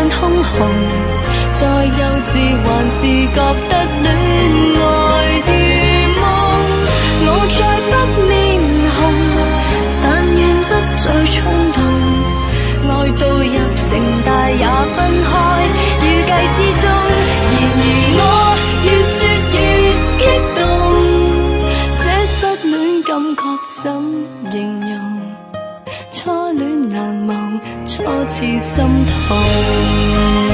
通紅，再幼稚還是覺得戀愛如夢。我再不面紅，但願不再衝動，愛到入城大也分開，預計之中。然而我越說越激動，這失戀感覺怎形容？初戀難忘，初次心痛。